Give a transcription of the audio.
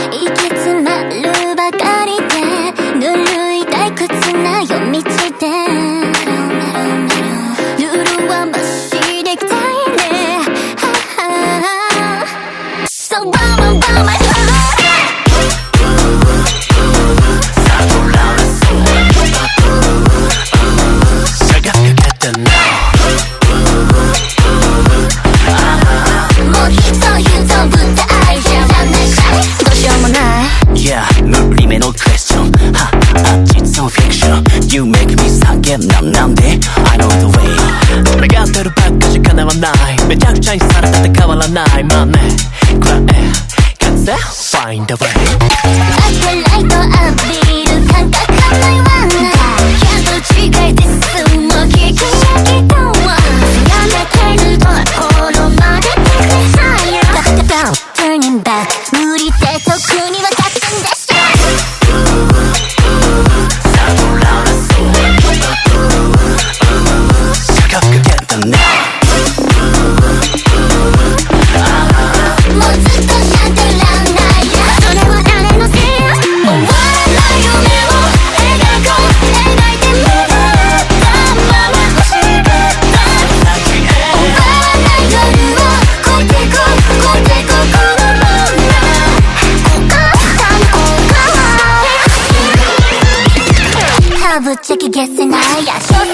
行き詰まるばかりでぬるい退屈な夜道でルールは無視できたいね So run my heart You make me 叫んなんで I know the way 願ってるばっかじ叶わないめちゃくちゃにされたって変わらないまあねくらえ Can't say find a way 赤ライト浴びる感覚ないわないけど違いですもう聞き飽きたわやめてるところまで Take me higher Turning back 無理って特に分かってんでしょぶっちゃけゲスないや